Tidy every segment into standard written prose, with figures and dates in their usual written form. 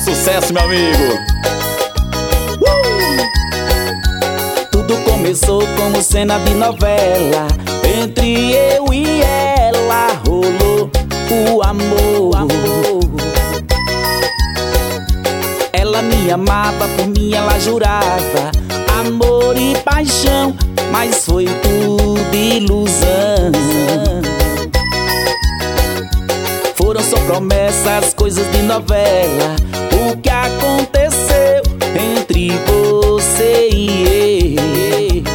sucesso, meu amigo. Tudo começou como cena de novela. Entre eu e ela rolou o amor. Ela me amava, por mim ela jurava amor e paixão, mas foi tudo ilusão. Foram só promessas, coisas de novela. O que aconteceu entre você e eu?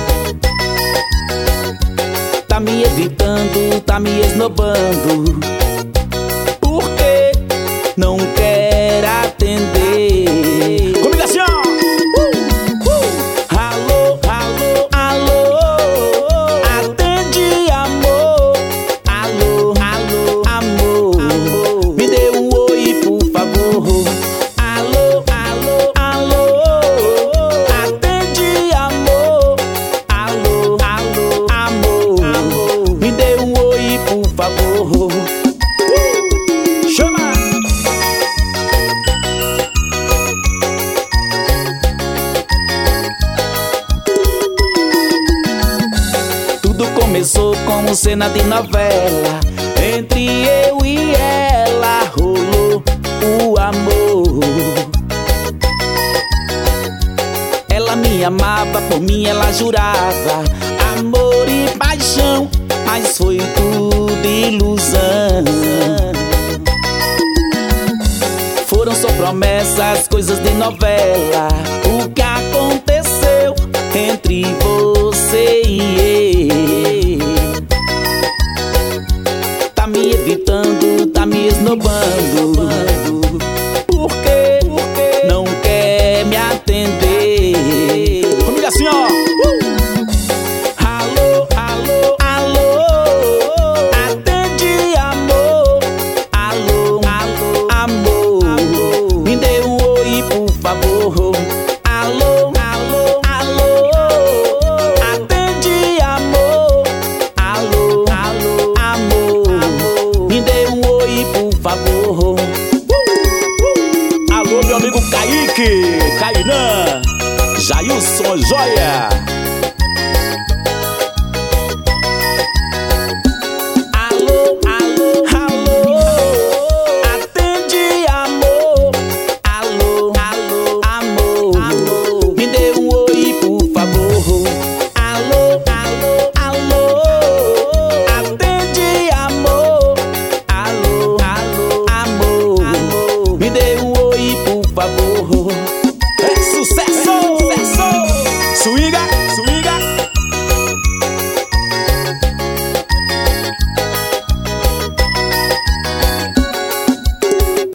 Tá me evitando, tá me esnobando. Por que não quer atender? Combinação! Alô, alô, alô, atende, amor. Alô, alô, amor, me dê um oi, por favor. Alô, alô, alô, atende, amor. Alô, alô, amor, me dê um oi, por favor. Chama! Tudo começou como cena de novela. Entre eu e ela rolou o amor. Ela me amava, por mim ela jurava amor e paixão, mas foi tudo ilusão. Foram só promessas, coisas de novela. O que aconteceu entre você e eu? Tá me evitando, tá me esnobando.